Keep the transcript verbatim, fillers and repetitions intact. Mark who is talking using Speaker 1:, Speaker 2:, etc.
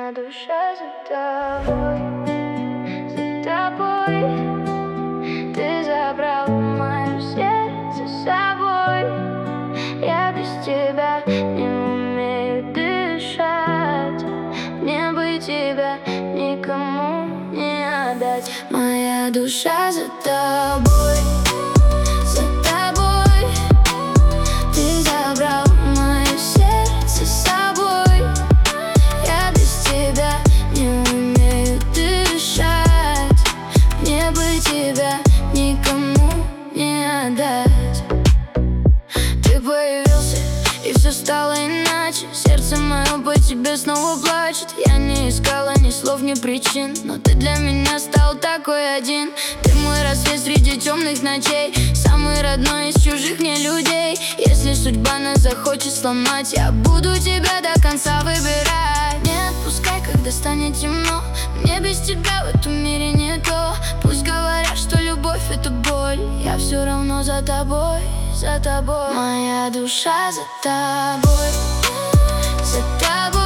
Speaker 1: Моя душа за тобой, за тобой. Ты забрал мое сердце с собой. Я без тебя не умею дышать. Мне бы тебя никому не отдать. Моя душа за тобой, за тобой. Ты забрал мое сердце с собой. Я без тебя не умею дышать. Мне бы тебя никому не отдать. Ты появился, и все стало иначе. Сердце мое по тебе снова плачет. Я не искала ни слов, ни причин, но ты для меня стал такой один. Ты мой рассвет среди темных ночей, самый родной из чужих мне людей. Если судьба нас захочет сломать, я буду тебя до конца выбирать. Не отпускай, когда станет темно. Мне без тебя в этом мире не то. Пусть говорят, что любовь — это боль, я все равно за тобой, за тобой. Моя душа за тобой, за тобой.